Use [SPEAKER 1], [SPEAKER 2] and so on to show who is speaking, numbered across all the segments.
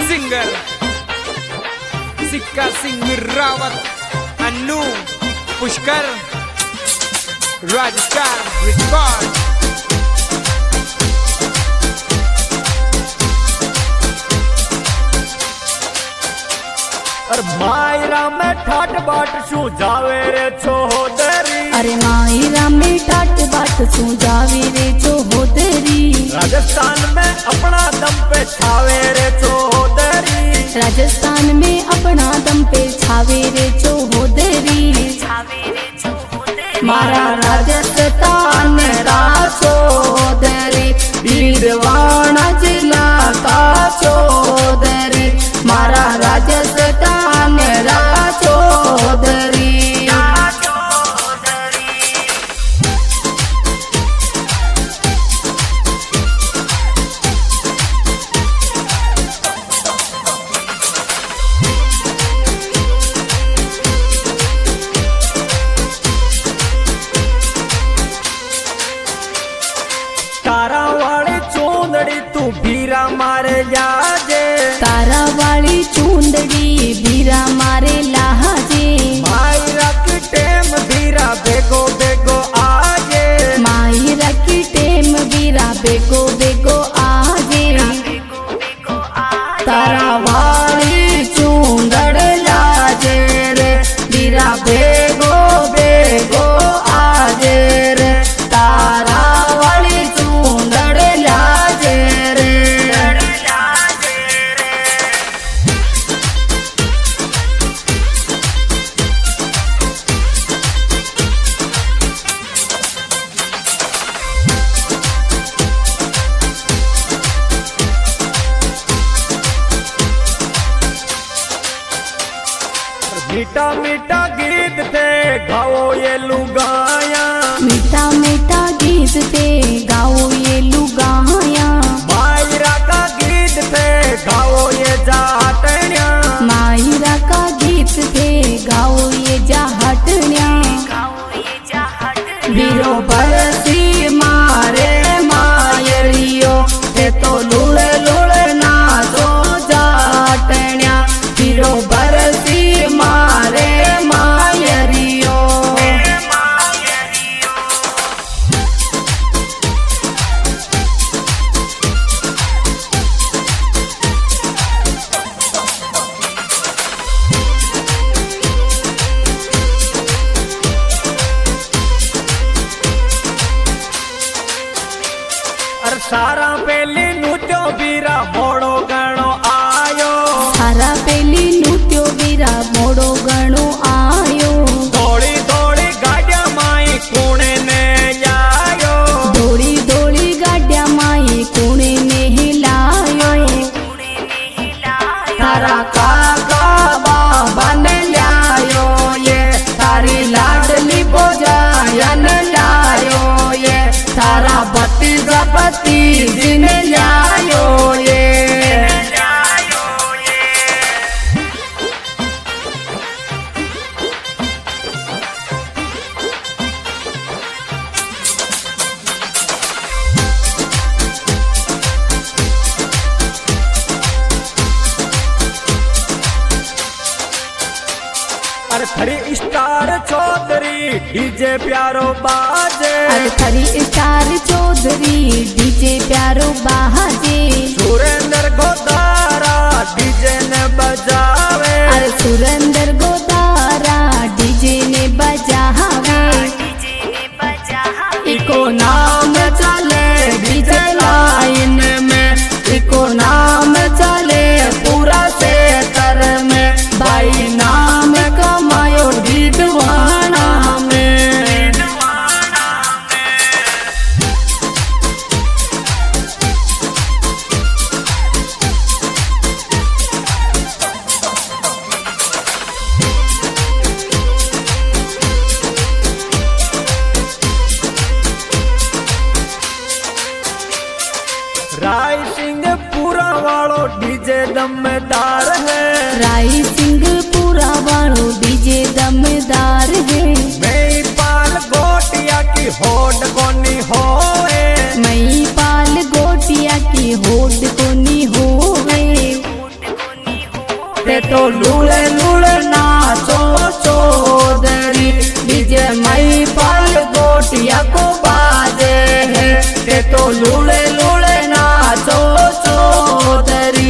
[SPEAKER 1] Singer Sikka Singh Rawat, Annu Pushkar, Rajstar record.
[SPEAKER 2] अरे मायरा में ठाट बाट शू जावे रे चौधरी।
[SPEAKER 3] अरे मायरा में ठाट बाट शू जावे रे चौधरी।
[SPEAKER 2] राजस्थान में अपना दम पे छावे रे चौधरी।
[SPEAKER 3] राजस्थान में अपना दम पे छावे रे चौधरी। मारा राजस्थान का चौधरी, भीलवाड़ा जिला का चौधरी। मारा राजस्थान का चौधरी।
[SPEAKER 2] तारा वाली चूंदड़ी तू भीरा मारे लाजे।
[SPEAKER 3] तारा वाली चूंदड़ी भीरा मारे लाजे।
[SPEAKER 2] मायरा की टेम भीरा बेगो बेगो आजे।
[SPEAKER 3] मायरा की टेम भीरा बेगो बेगो आजे। तारा वाली चूंदड़ लाजे रे, भीरा बेगो बेगो आजे रे। तारा वाली चूंदड़ लाजे रे।
[SPEAKER 2] मीठा मीठा गीत थे गाओ ये लुगाया।
[SPEAKER 3] मीठा मीठा गीत थे गाओ ये लुगाया।
[SPEAKER 2] मायरा का गीत थे गाओ ये जाटन्या।
[SPEAKER 3] मायरा का गीत थे गाओ ये जाहटन्या। बीरो बरसी मारे मायरियो, ते तो लुले लुले नाचो जाटन्या। बीरो बरसी मारे मायरियो।
[SPEAKER 2] अरे सारा पेली नृत्यो बीरा मोड़ो गणो आयो।
[SPEAKER 3] सारा पेली नृत्यो बीरा मोड़ो गणो आयो।
[SPEAKER 2] दौड़ी दौड़ी गाड़िया माई कुणे ने लायो।
[SPEAKER 3] दौड़ी दौड़ी गाड़िया माई कुणे ने हिलायो। तारा काका बाबा ने लायो ये, तारी लाडली बोजायन लायो ये। तारा भतीजा भतीजी ने लायो ये।
[SPEAKER 2] अरे थरी स्टार चौधरी डीजे प्यारो बाजे।
[SPEAKER 3] अरे थरी स्टार चौधरी डीजे प्यारो बाजे।
[SPEAKER 2] सुरेंद्र गोदारा डीजे ने बजावे।
[SPEAKER 3] अरे सुरेंद्र गोदारा डीजे ने बजावे। इको नाम चले डीजे लाइन में, इको नाम चले पूरा सेक्टर में। भाई नाम कमायो डीडवाना में।
[SPEAKER 2] राय सिंह पूरा वालो डीजे दमदार है।
[SPEAKER 3] राय सिंह पूरा वालो डीजे दमदार है।
[SPEAKER 2] मैं पाल गोटिया की होड़ कोनी होए।
[SPEAKER 3] मैं पाल गोटिया की होड़ कोनी होए। तो लूले लूले नाचो चौधरी डीजे मई पाल गोटिया को बाजे है ते तो लूले लूले नाचो चौधरी।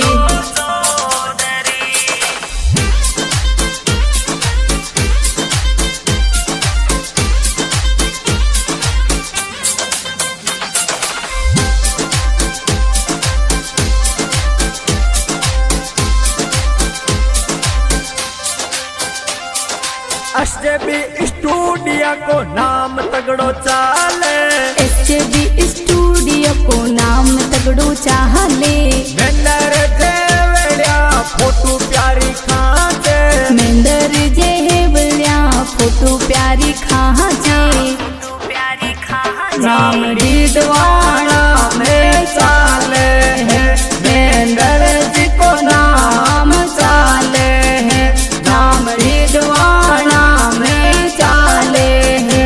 [SPEAKER 2] एसजेबी स्टूडियो को नाम तगड़ो चाले,
[SPEAKER 3] एसजेबी स्टूडियो को नाम तगड़ो चाले।
[SPEAKER 2] मेंदर जेवड़िया फोटो प्यारी खाचे,
[SPEAKER 3] मेंदर जेवड़िया फोटो प्यारी खाचे।
[SPEAKER 2] नाम डीडवाना में चाले है, मेंदर जी को नाम चाले है, नाम डीडवाना में चाले है।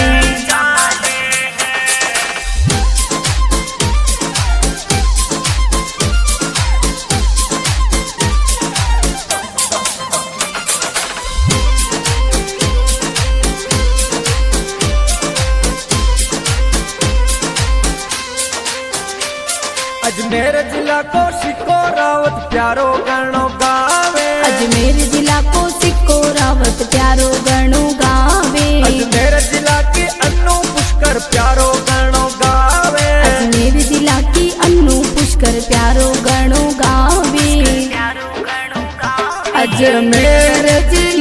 [SPEAKER 2] अजमेर जिला को सिक्को रावत प्यारो गणो गावे,
[SPEAKER 3] अजमेर जिला को सिक्को रावत प्यारो गणो गावे।
[SPEAKER 2] अजमेर जिला की अन्नू पुष्कर प्यारो गणो गावे,
[SPEAKER 3] अजमेर जिला की अन्नू पुष्कर प्यारो गणो गावे। अजमेर जिला